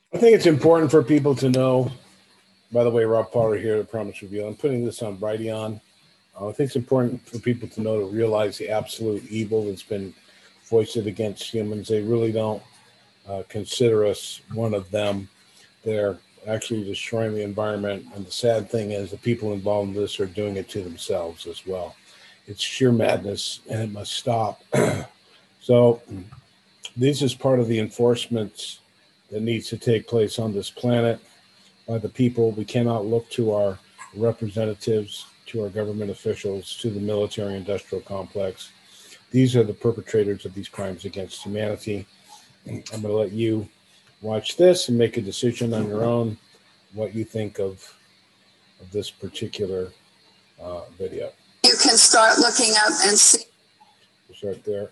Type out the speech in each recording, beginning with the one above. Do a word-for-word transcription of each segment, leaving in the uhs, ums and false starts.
I think it's important for people to know. By the way, Rob Potter here at Promise Review. I'm putting this on Brighteon. Uh, I think it's important for people to know to realize the absolute evil that's been foisted against humans. They really don't uh, consider us one of them. They're actually destroying the environment. And the sad thing is the people involved in this are doing it to themselves as well. It's sheer madness and it must stop. So this is part of the enforcement that needs to take place on this planet by the people. We cannot look to our representatives, to our government officials, to the military industrial complex. These are the perpetrators of these crimes against humanity. I'm going to let you watch this and make a decision on your own what you think of, of this particular uh, video. You can start looking up and see. Start there.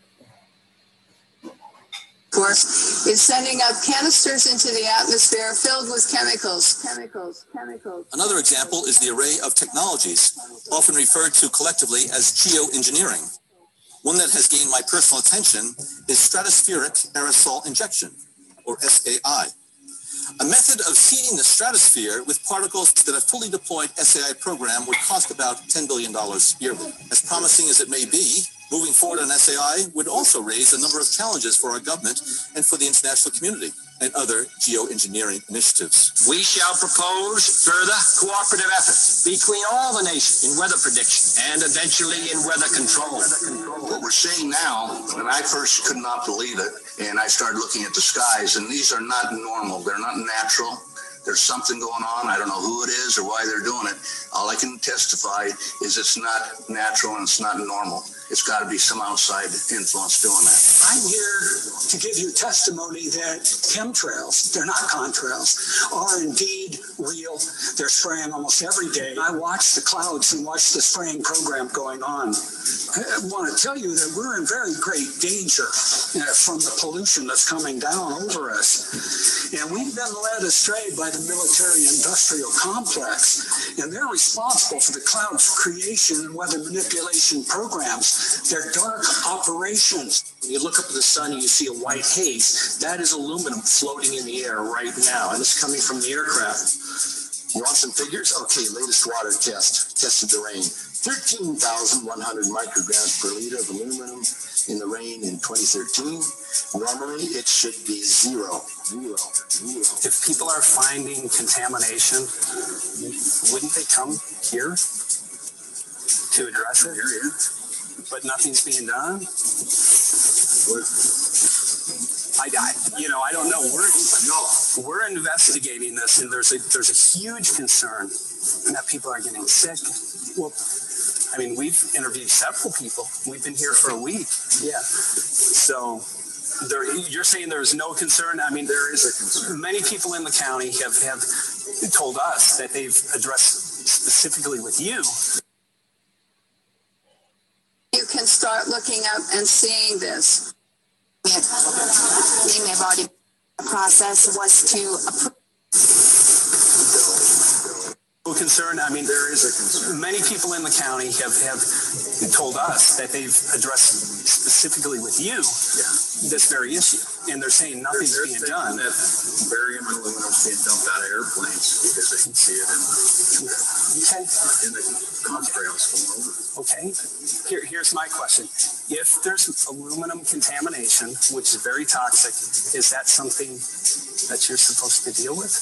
Course, is sending up canisters into the atmosphere filled with chemicals. Chemicals, chemicals. Another example is the array of technologies, often referred to collectively as geoengineering. One that has gained my personal attention is stratospheric aerosol injection, or S A I. A method of seeding the stratosphere with particles that a fully deployed S A I program would cost about ten billion dollars yearly. As promising as it may be, moving forward on S A I would also raise a number of challenges for our government and for the international community and other geoengineering initiatives. We shall propose further cooperative efforts between all the nations in weather prediction and eventually in weather control. What we're seeing now, and I first could not believe it, and I started looking at the skies, and these are not normal. They're not natural. There's something going on. I don't know who it is or why they're doing it. All I can testify is it's not natural and it's not normal. It's got to be some outside influence doing that. I'm here to give you testimony that chemtrails, they're not contrails, are indeed real. They're spraying almost every day. I watch the clouds and watch the spraying program going on. I want to tell you that we're in very great danger uh, from the pollution that's coming down over us. And we've been led astray by the military-industrial complex, and they're responsible for the clouds creation and weather manipulation programs. They're dark operations. When you look up at the sun and you see a white haze, that is aluminum floating in the air right now, and it's coming from the aircraft. You want some figures? Okay, latest water test. Tested the rain. thirteen thousand one hundred micrograms per liter of aluminum in the rain in twenty thirteen. Normally, it should be zero. Zero. Zero. If people are finding contamination, wouldn't they come here to address it? But nothing's being done? I, I, you know, I don't know. We're, no. We're investigating this, and there's a, there's a huge concern that people are getting sick. Well, I mean, we've interviewed several people. We've been here for a week. Yeah. So there, you're saying there is no concern? I mean, there is a concern. Many people in the county have, have told us that they've addressed specifically with you. You can start looking up and seeing this. We may have already, the process was to approve. Concern. I mean, there is a concern. Many people in the county have, have told us that they've addressed specifically with you yeah. this very issue, and they're saying nothing's they're being done. That barium and aluminum is being dumped out of airplanes because they can see it in the, okay. in the contrails going over. Okay. Here, here's my question. If there's aluminum contamination, which is very toxic, is that something that you're supposed to deal with?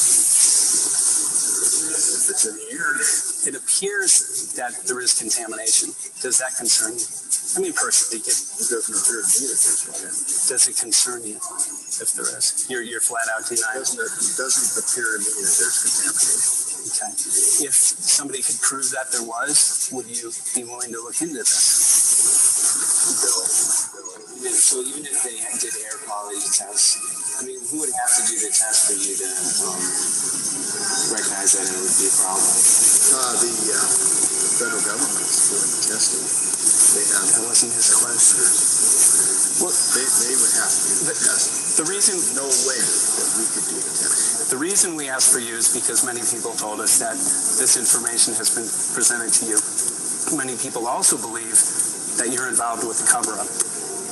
If it's in the air, it appears that there is contamination. Does that concern you? I mean, personally, it, it doesn't appear to me that there's contamination. Does it concern you if there is? You're, you're flat out denying. It doesn't, it doesn't appear to me that there's contamination. Okay. If somebody could prove that there was, would you be willing to look into this? No. So even if they did air quality tests, I mean, who would have to do the test for you to um, recognize that it would be a problem? Uh, the uh, federal government is doing the testing. They have. That wasn't his question. Well, they, they would have to do the, the test. The reason, no way that we could do the test. The reason we asked for you is because many people told us that this information has been presented to you. Many people also believe that you're involved with the cover-up.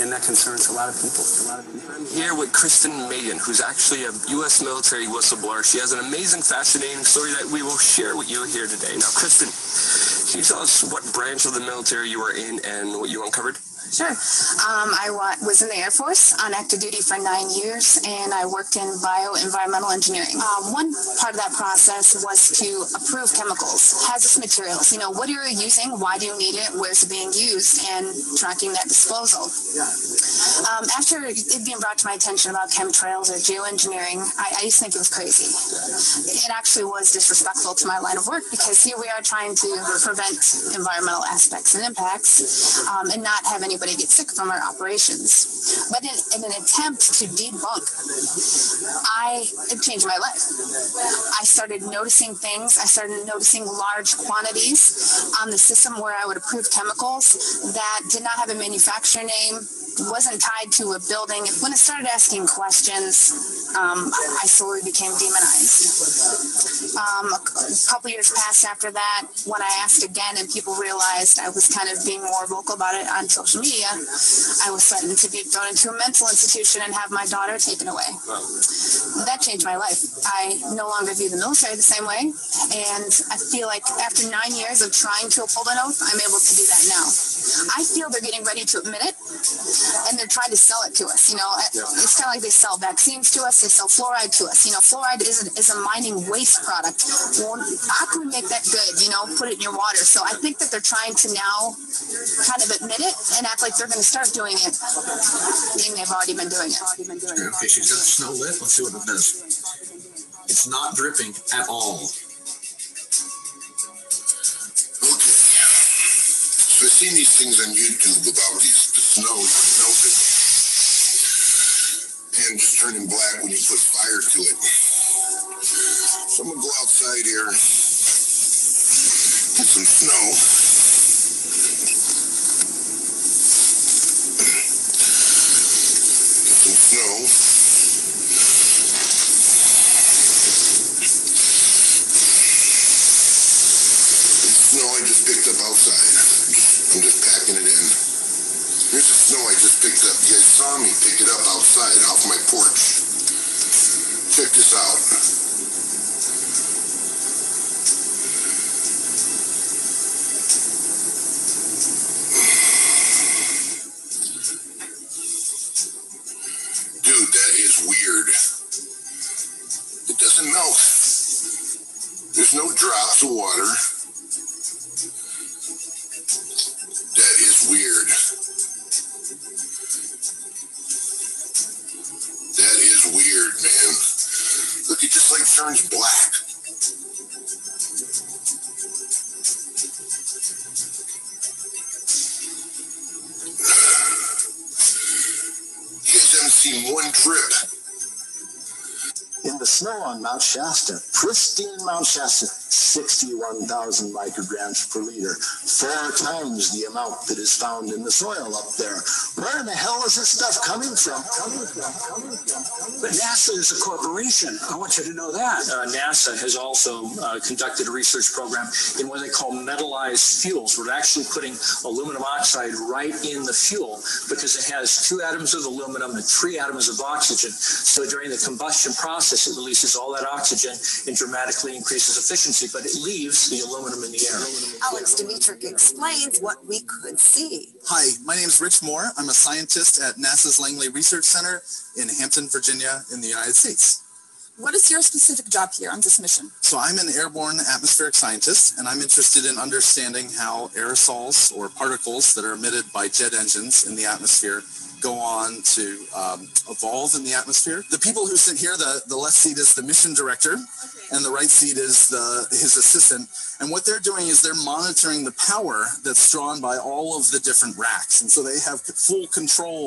and that concerns a lot of people. A lot of people. I'm here with Kristen Maiden, who's actually a U S military whistleblower. She has an amazing, fascinating story that we will share with you here today. Now, Kristen, can you tell us what branch of the military you were in and what you uncovered? Sure. Um, I wa- was in the Air Force on active duty for nine years, and I worked in bioenvironmental engineering. Uh, one part of that process was to approve chemicals, hazardous materials. You know, what are you using? Why do you need it? Where's it being used? And tracking that disposal. Um, after it being brought to my attention about chemtrails or geoengineering, I, I used to think it was crazy. It actually was disrespectful to my line of work, because here we are trying to prevent environmental aspects and impacts um, and not have any get sick from our operations. But in, in an attempt to debunk, I it changed my life. I started noticing things. I started noticing large quantities on the system where I would approve chemicals that did not have a manufacturer name, wasn't tied to a building. When I started asking questions, um, I slowly became demonized. Um, a, a couple years passed after that. When I asked again and people realized I was kind of being more vocal about it on social media, I was threatened to be thrown into a mental institution and have my daughter taken away. That changed my life. I no longer view the military the same way, and I feel like after nine years of trying to uphold an oath, I'm able to do that now. I feel they're getting ready to admit it, and they're trying to sell it to us. You know, it's kind of like they sell vaccines to us, they sell fluoride to us. You know, fluoride is a, is a mining waste product. Well, how can we make that good? You know, put it in your water. So I think that they're trying to now kind of admit it and act like they're going to start doing it, being they've already been doing it. Okay, she's got the snow lit. Let's see what it does. It's not dripping at all. Okay. So I've seen these things on YouTube about these the snow, snow and just turning black when you put fire to it. So I'm gonna go outside here, get some snow. Get some snow. Snow I just picked up outside. I'm just packing it in. Here's the snow I just picked up. You guys saw me pick it up outside off my porch. Check this out. Dude, that is weird. It doesn't melt. There's no drops of water. That is weird. That is weird, man. Look, it just like turns black. You guys haven't seen one drip. In the snow on Mount Shasta, pristine Mount Shasta, sixty-one thousand micrograms per liter, four times the amount that is found in the soil up there. Where in the hell is this stuff coming from? Coming from, coming from, coming from. But NASA is a corporation. I want you to know that. Uh, NASA has also uh, conducted a research program in what they call metallized fuels. We're actually putting aluminum oxide right in the fuel because it has two atoms of aluminum and three atoms of oxygen. So during the combustion process, it releases all that oxygen and dramatically increases efficiency, but it leaves the aluminum in the air. Alex Dimitrick explains what we could see. Hi, my name is Rich Moore. I'm a scientist at NASA's Langley Research Center in Hampton, Virginia, in the United States. What is your specific job here on this mission? So I'm an airborne atmospheric scientist, and I'm interested in understanding how aerosols or particles that are emitted by jet engines in the atmosphere go on to um, evolve in the atmosphere. The people who sit here, the, the left seat is the mission director, and the right seat is the, his assistant. And what they're doing is they're monitoring the power that's drawn by all of the different racks. And so they have full control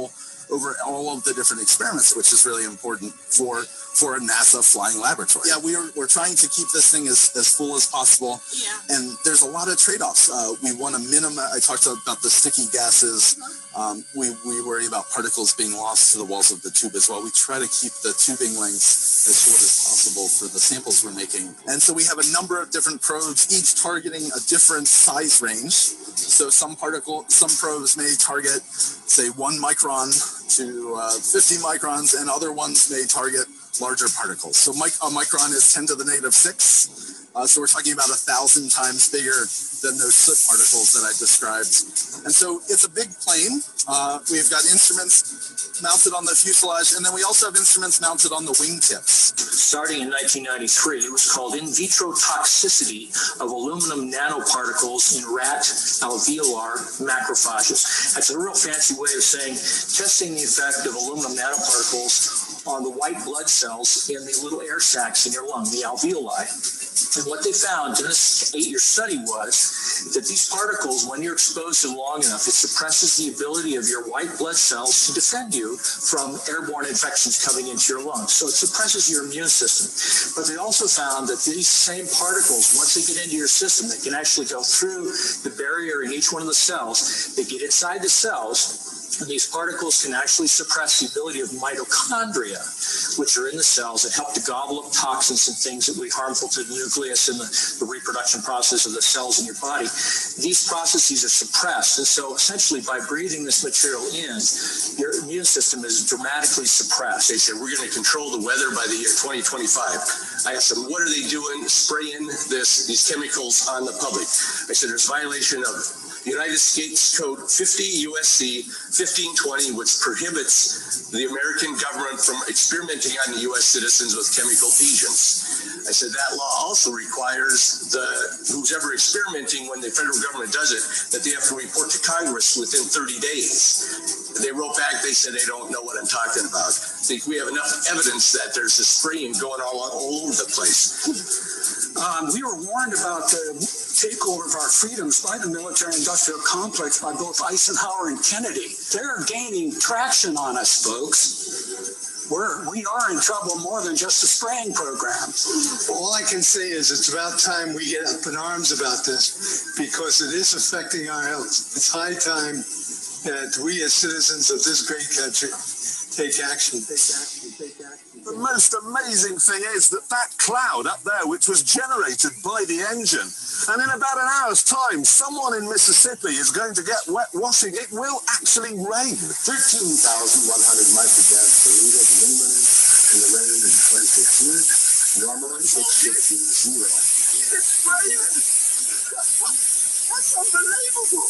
over all of the different experiments, which is really important for for a NASA flying laboratory. Yeah, we are, we're trying to keep this thing as, as full as possible. Yeah. And there's a lot of trade-offs. Uh, we want to minimize, I talked about the sticky gases. Um, we, we worry about particles being lost to the walls of the tube as well. We try to keep the tubing lengths as short as possible for the samples we're making. And so we have a number of different probes, each targeting a different size range. So some particle, some probes may target, say, one micron to uh, fifty microns, and other ones may target larger particles. So mic a micron is ten to the negative six. Uh, so we're talking about a thousand times bigger than those soot particles that I described. And so it's a big plane. Uh, we've got instruments mounted on the fuselage, and then we also have instruments mounted on the wingtips. Starting in nineteen ninety-three, it was called in vitro toxicity of aluminum nanoparticles in rat alveolar macrophages. That's a real fancy way of saying testing the effect of aluminum nanoparticles on the white blood cells in the little air sacs in your lung, the alveoli. And what they found in this eight-year study was that these particles, when you're exposed to them long enough, it suppresses the ability of your white blood cells to defend you from airborne infections coming into your lungs. So it suppresses your immune system. But they also found that these same particles, once they get into your system, they can actually go through the barrier in each one of the cells. They get inside the cells, and these particles can actually suppress the ability of mitochondria, which are in the cells that help to gobble up toxins and things that would be harmful to the nucleus and the, the reproduction process of the cells in your body. These processes are suppressed. And so essentially by breathing this material in, your immune system is dramatically suppressed. They said, we're going to control the weather by the year twenty twenty-five. I asked them, what are they doing spraying this, these chemicals on the public? I said, there's violation of United States Code fifty U S C fifteen twenty, which prohibits the American government from experimenting on the U S citizens with chemical agents. I said that law also requires the who's ever experimenting, when the federal government does it, that they have to report to Congress within thirty days. They wrote back, they said they don't know what I'm talking about. I think we have enough evidence that there's this spraying going all, all over the place. Um, we were warned about the takeover of our freedoms by the military-industrial complex by both Eisenhower and Kennedy. They're gaining traction on us, folks. We're, we are in trouble more than just a spraying program. All I can say is it's about time we get up in arms about this, because it is affecting our health. It's high time that we as citizens of this great country take action. Take action. Take action. The most amazing thing is that that cloud up there, which was generated by the engine, and in about an hour's time, someone in Mississippi is going to get wet washing. It will actually rain. thirteen thousand one hundred micrograms per liter of aluminum in the rain in twenty fifteen. Normally, it's fifty zero. It's raining. That's unbelievable.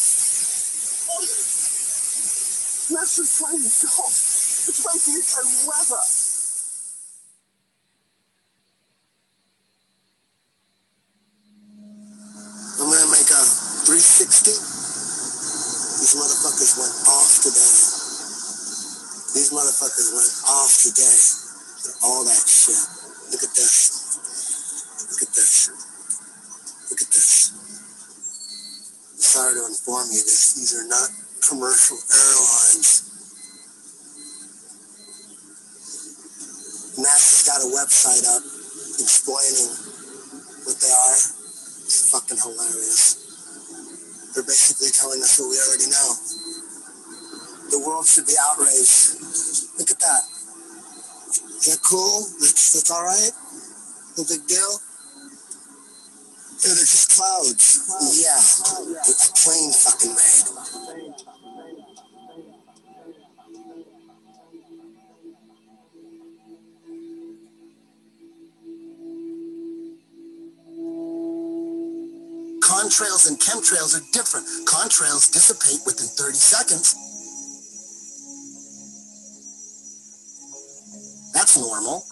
NASA's playing golf. It's making its own weather. I'm gonna make a three sixty. These motherfuckers went off today. These motherfuckers went off today. All that shit. Look at this. Look at this. Look at this. Sorry to inform you this. These are not commercial airlines. NASA's got a website up explaining what they are. It's fucking hilarious. They're basically telling us what we already know. The world should be outraged. Look at that. Is that cool? That's, that's all right? No big deal? Yeah, they're just clouds. Yeah, it's a plane fucking made. Contrails and chemtrails are different. Contrails dissipate within thirty seconds. That's normal.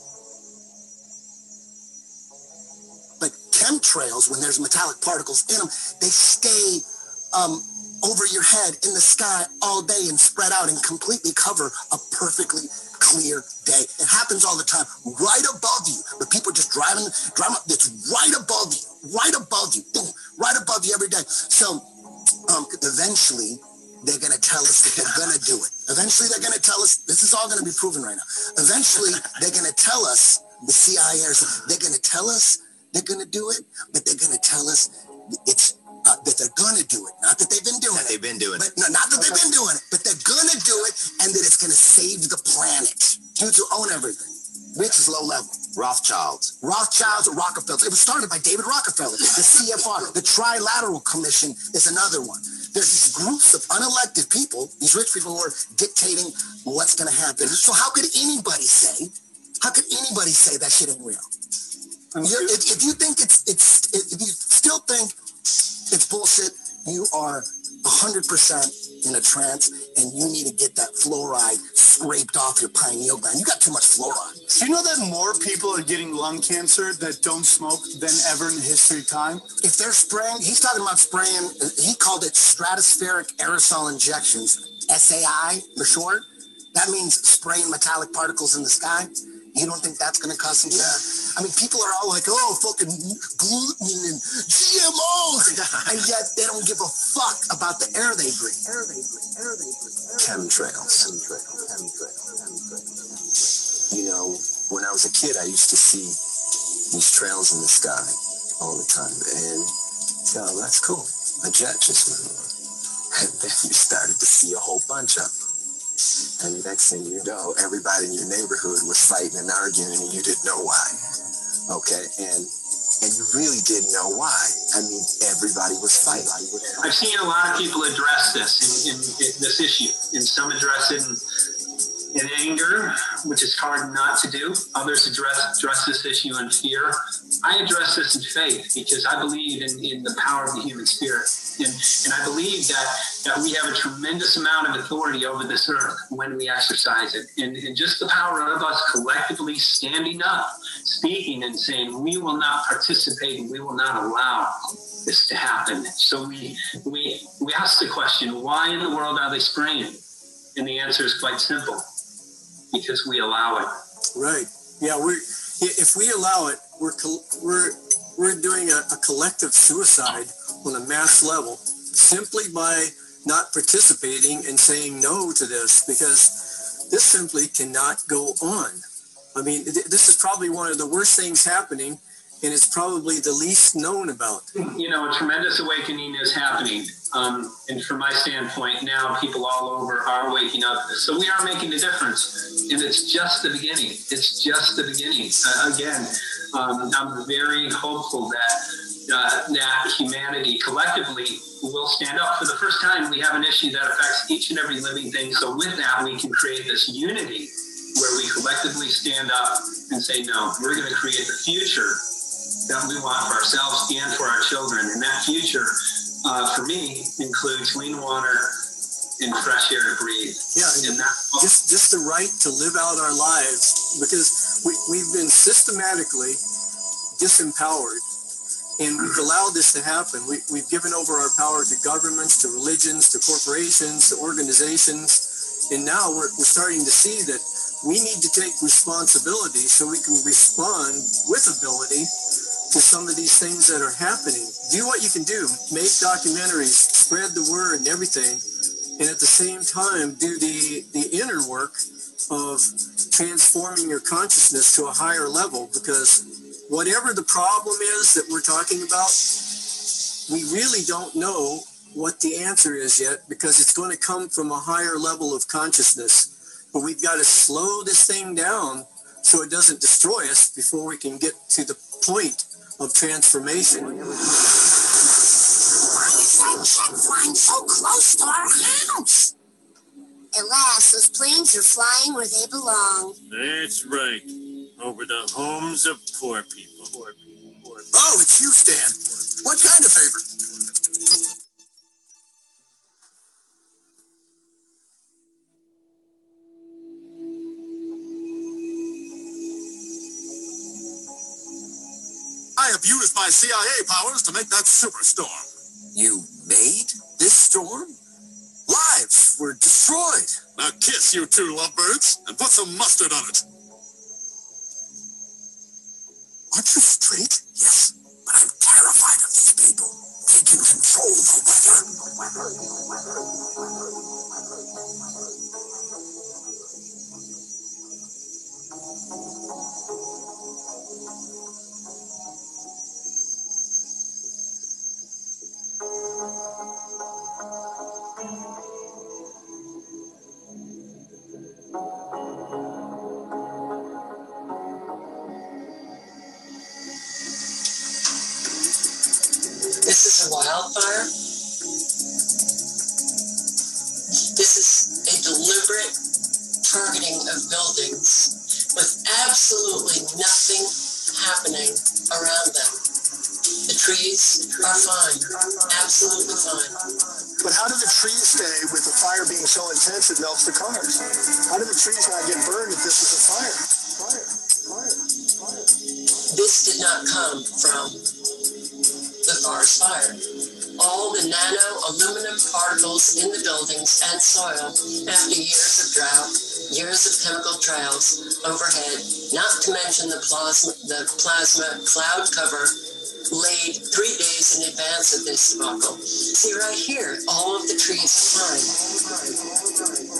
But chemtrails, when there's metallic particles in them, they stay um, over your head in the sky all day and spread out and completely cover a perfectly clear day. It happens all the time, right above you. But people just driving, driving up, it's right above you, right above you, boom, right above you every day. So um, eventually, they're going to tell us that they're going to do it. Eventually, they're going to tell us, this is all going to be proven right now. Eventually, they're going to tell us, the C I A, they're going to tell us they're going to do it, but they're going to tell us it's uh, that they're going to do it. Not that they've been doing that it. They've been doing but, it. No, not that they've been doing it, but they're going to do it, and that it's going to save the planet. Dudes who own everything. Rich is low level. Rothschilds. Rothschilds or Rockefellers. It was started by David Rockefeller. The C F R, the Trilateral Commission, is another one. There's these groups of unelected people, these rich people who are dictating what's going to happen. So how could anybody say, how could anybody say that shit ain't real? You're, if, if you think it's, it's, if you still think it's bullshit, you are one hundred percent in a trance, and you need to get that fluoride scraped off your pineal gland. You got too much fluoride. Do you know that more people are getting lung cancer that don't smoke than ever in the history of time? If they're spraying, he's talking about spraying, he called it stratospheric aerosol injections, S A I for short. That means spraying metallic particles in the sky. You don't think that's going to cause some? Yeah. I mean, people are all like, oh, fucking gluten and G M Os, and yet they don't give a fuck about the air they breathe. Air they breathe. Air they breathe. Chemtrails. Chemtrails. Chemtrails. Chemtrails. You know, when I was a kid, I used to see these trails in the sky all the time, and so that's cool. A jet just went on, and then you started to see a whole bunch of them. And next thing you know, everybody in your neighborhood was fighting and arguing, and you didn't know why. Okay, and and you really didn't know why. I mean, everybody was fighting. I've seen a lot of people address this in, in, in this issue, and some address it in, in anger, which is hard not to do. Others address address this issue in fear. I address this in faith because I believe in, in the power of the human spirit. And, and I believe that, that we have a tremendous amount of authority over this earth when we exercise it. And, and just the power of us collectively standing up, speaking and saying, we will not participate and we will not allow this to happen. So we, we, we ask the question, why in the world are they spraying? And the answer is quite simple, because we allow it. Right. Yeah, we're, if we allow it, we're, we're, we're doing a, a collective suicide on a mass level simply by not participating and saying no to this, because this simply cannot go on. I mean, th- this is probably one of the worst things happening, and it's probably the least known about. You know, a tremendous awakening is happening. Um, and from my standpoint, now people all over are waking up. So we are making a difference. And it's just the beginning. It's just the beginning. Uh, again, um, I'm very hopeful that Uh, that humanity collectively will stand up. For the first time, we have an issue that affects each and every living thing. So with that, we can create this unity where we collectively stand up and say, no, we're going to create the future that we want for ourselves and for our children. And that future, uh, for me, includes clean water and fresh air to breathe. Yeah, and that, just, just the right to live out our lives, because we, we've been systematically disempowered. And we've allowed this to happen. We, we've given over our power to governments, to religions, to corporations, to organizations. And now we're, we're starting to see that we need to take responsibility so we can respond with ability to some of these things that are happening. Do what you can do. Make documentaries, spread the word and everything. And at the same time, do the, the inner work of transforming your consciousness to a higher level, because whatever the problem is that we're talking about, we really don't know what the answer is yet, because it's going to come from a higher level of consciousness. But we've got to slow this thing down so it doesn't destroy us before we can get to the point of transformation. Why is that jet flying so close to our house? At last, those planes are flying where they belong. That's right. Over the homes of poor people. Poor people. Poor people. Oh, it's you, Stan. What kind of favor? I have used my C I A powers to make that superstorm. You made this storm? Lives were destroyed. Now kiss, you two lovebirds, and put some mustard on it. Aren't you straight? Yes, but I'm terrified of these people. They can control the weather. This is a wildfire. This is a deliberate targeting of buildings with absolutely nothing happening around them. The trees are fine, absolutely fine. But how did the trees stay with the fire being so intense it melts the cars? How did the trees not get burned if this was a fire? Fire, fire, fire. This did not come from the forest fire. All the nano aluminum particles in the buildings and soil after years of drought, years of chemical trails overhead, not to mention the plasma, the plasma cloud cover laid three days in advance of this debacle. See right here, all of the trees are fine.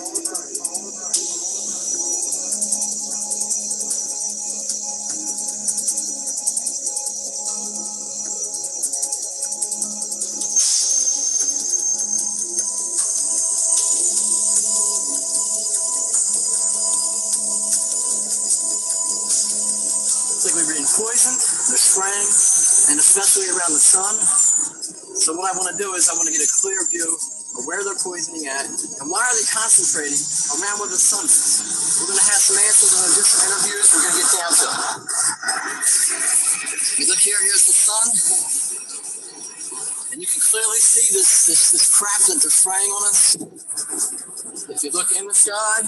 Poisoned, they're spraying, and especially around the sun. So what I want to do is I want to get a clear view of where they're poisoning at and why are they concentrating around where the sun is. We're going to have some answers and do some interviews. We're going to get down to it. You look here, here's the sun, and you can clearly see this, this, this crap that they're spraying on us. If you look in the sky,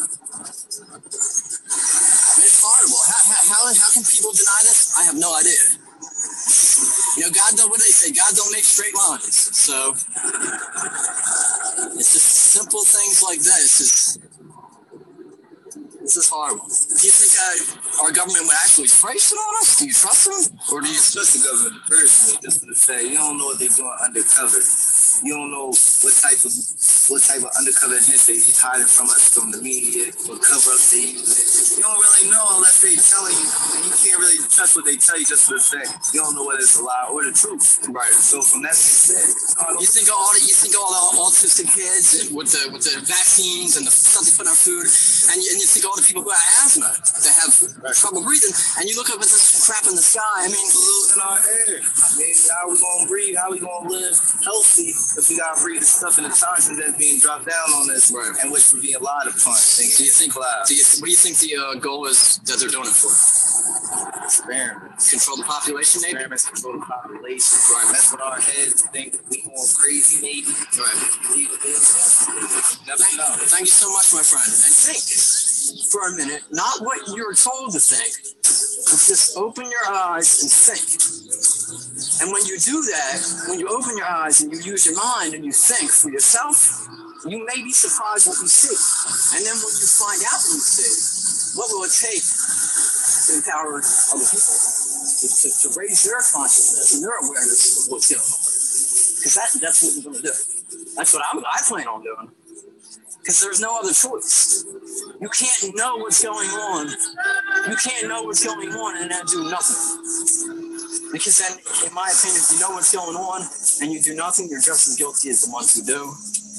it's horrible. How, how, how can people deny this? I have no idea. You know, God don't, what do they say? God don't make straight lines. So, it's just simple things like this. It's, this is horrible. Do you think uh, our government would actually spray shit on us? Do you trust them? Or do you trust the government personally? Just to say, you don't know what they're doing undercover. You don't know what type of what type of undercover hints they hiding from us from the media, what cover up they use. You don't really know unless they telling you, and you can't really trust what they tell you just for the fact you don't know whether it's a lie or the truth. Right. So from that being said, you think all the, you think all the autistic kids with the with the vaccines and the stuff they put in our food, and you, and you think all the people who have asthma that have trouble breathing, and you look up at this crap in the sky. I mean, polluting our air. I mean, how we gonna breathe? How we gonna live healthy if we gotta breathe the stuff in the toxins that's being dropped down on us, right, and which we're being lied upon? Do you think? Do you, what do you think the uh, goal is that they're doing it for? Experiments. Control the population, maybe? Experiments, control the population. Right. Mess with our heads, think we going crazy, maybe. Right. Believe what they never Thank, know. thank you so much, my friend. And think for a minute, not what you're told to think, but just open your eyes and think. And when you do that, when you open your eyes and you use your mind and you think for yourself, you may be surprised what you see. And then when you find out what you see, what will it take to empower other people, to, to, to raise their consciousness and their awareness of what's going on? Because that, that's what we're going to do. That's what I'm, I plan on doing. Because there's no other choice. You can't know what's going on. You can't know what's going on and then do nothing. Because then, in my opinion, if you know what's going on and you do nothing, you're just as guilty as the ones who do.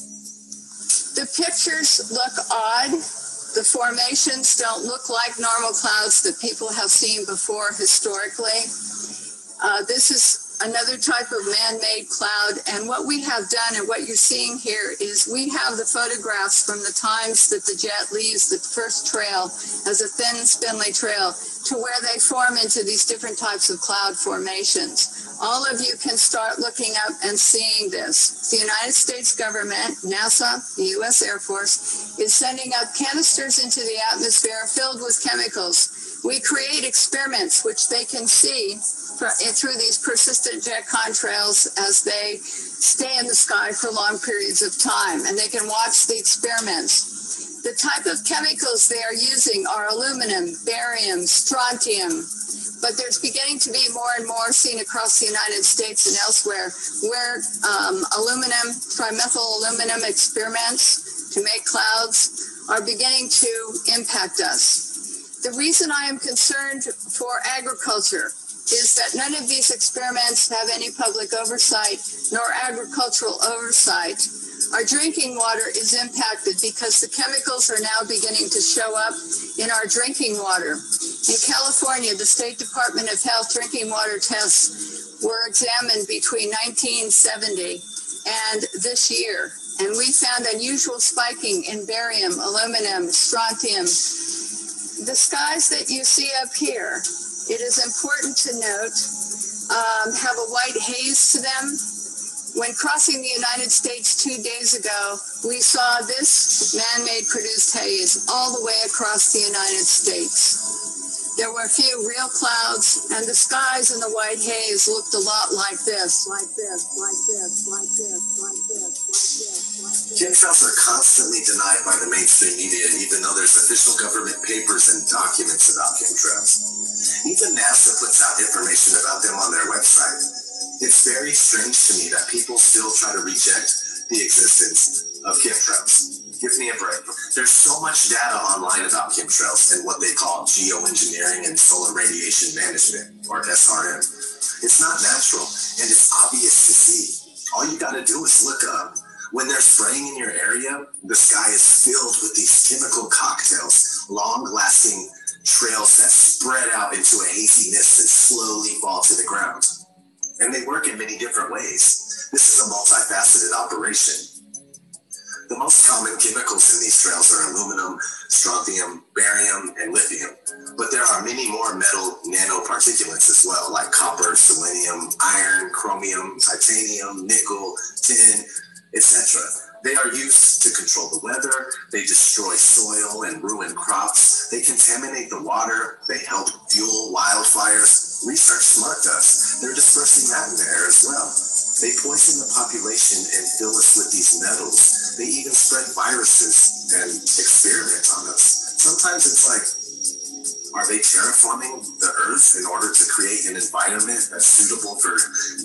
The pictures look odd. The formations don't look like normal clouds that people have seen before historically. Uh, this is another type of man-made cloud, and what we have done and what you're seeing here is we have the photographs from the times that the jet leaves the first trail as a thin, spindly trail to where they form into these different types of cloud formations. All of you can start looking up and seeing this. The United States government, NASA, the U S Air Force, is sending up canisters into the atmosphere filled with chemicals. We create experiments which they can see through these persistent jet contrails as they stay in the sky for long periods of time, and they can watch the experiments. The type of chemicals they are using are aluminum, barium, strontium, but there's beginning to be more and more seen across the United States and elsewhere where um, aluminum, trimethyl aluminum experiments to make clouds are beginning to impact us. The reason I am concerned for agriculture is that none of these experiments have any public oversight nor agricultural oversight. Our drinking water is impacted because the chemicals are now beginning to show up in our drinking water. In California, the State Department of Health drinking water tests were examined between nineteen seventy and this year, and we found unusual spiking in barium, aluminum, strontium. The skies that you see up here, it is important to note, um, have a white haze to them. When crossing the United States two days ago, we saw this man-made produced haze all the way across the United States. There were a few real clouds, and the skies in the white haze looked a lot like this, like this, like this, like this, like this, like this, like this. Chemtrails are constantly denied by the mainstream media, even though there's official government papers and documents about chemtrails. Even NASA puts out information about them on their website. It's very strange to me that people still try to reject the existence of chemtrails. Give me a break. There's so much data online about chemtrails and what they call geoengineering and solar radiation management, or S R M. It's not natural, and it's obvious to see. All you gotta do is look up. When they're spraying in your area, the sky is filled with these chemical cocktails, long-lasting trails that spread out into a hazy mist and slowly fall to the ground. And they work in many different ways. This is a multifaceted operation. The most common chemicals in these trails are aluminum, strontium, barium, and lithium. But there are many more metal nanoparticulates as well, like copper, selenium, iron, chromium, titanium, nickel, tin, et cetera. They are used to control the weather, they destroy soil and ruin crops, they contaminate the water, they help fuel wildfires. Research Smart does. They're dispersing that in the air as well. They poison the population and fill us with these metals. They even spread viruses and experiment on us. Sometimes it's like, are they terraforming the earth in order to create an environment that's suitable for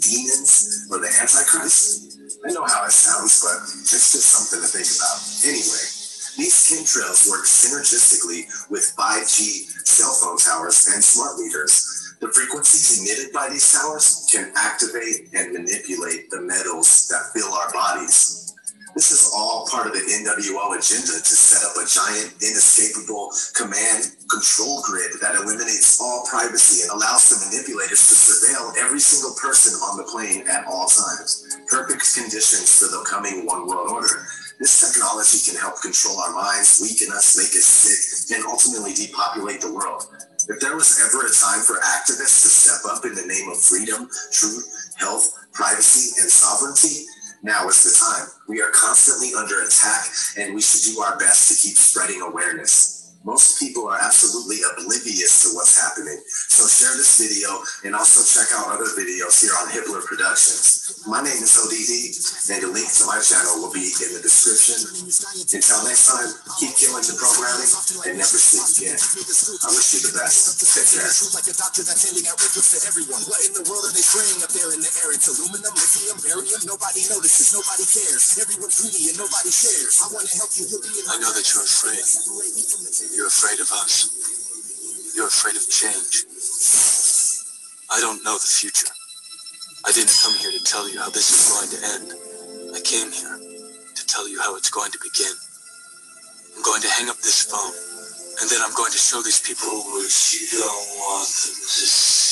demons or the Antichrist? I know how it sounds, but it's just something to think about. Anyway, these chemtrails work synergistically with five G cell phone towers and smart meters. The frequencies emitted by these towers can activate and manipulate the metals that fill our bodies. This is all part of the N W O agenda to set up a giant, inescapable command control grid that eliminates all privacy and allows the manipulators to surveil every single person on the plane at all times. Perfect conditions for the coming one world order. This technology can help control our minds, weaken us, make us sick, and ultimately depopulate the world. If there was ever a time for activists to step up in the name of freedom, truth, health, privacy, and sovereignty, now is the time. We are constantly under attack, and we should do our best to keep spreading awareness. Most people are absolutely oblivious to what's happening. So share this video and also check out other videos here on Hibbler Productions. My name is O D D, and the link to my channel will be in the description. Until next time, keep killing the programming and never sleep again. I wish you the best. Take care. Like a doctor that's handing out liquids to everyone. What in the world are they spraying up there in the air? It's aluminum, lithium, barium. Nobody notices, nobody cares. Everyone's greedy and nobody shares. I want to help you. I know that you're afraid. You're afraid of us. You're afraid of change. I don't know the future. I didn't come here to tell you how this is going to end. I came here to tell you how it's going to begin. I'm going to hang up this phone, and then I'm going to show these people who you don't want them to see.